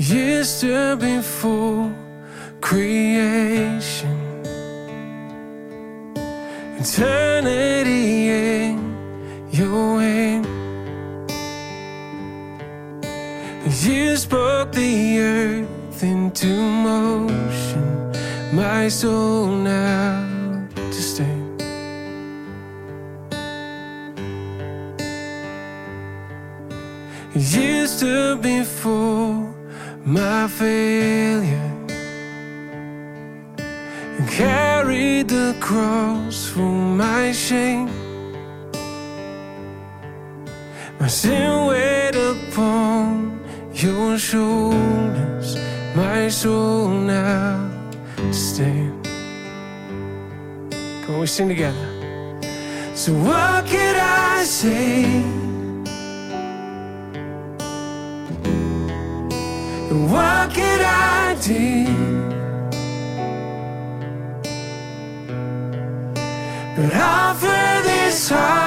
used to be full creation, eternity in your hand. You spoke the earth into motion, my soul now to stand. Used to be full my failure, and carried the cross for my shame. My sin weighed upon your shoulders, my soul now to stand. Come on, we sing together. So what could I say? What could I do but offer this heart?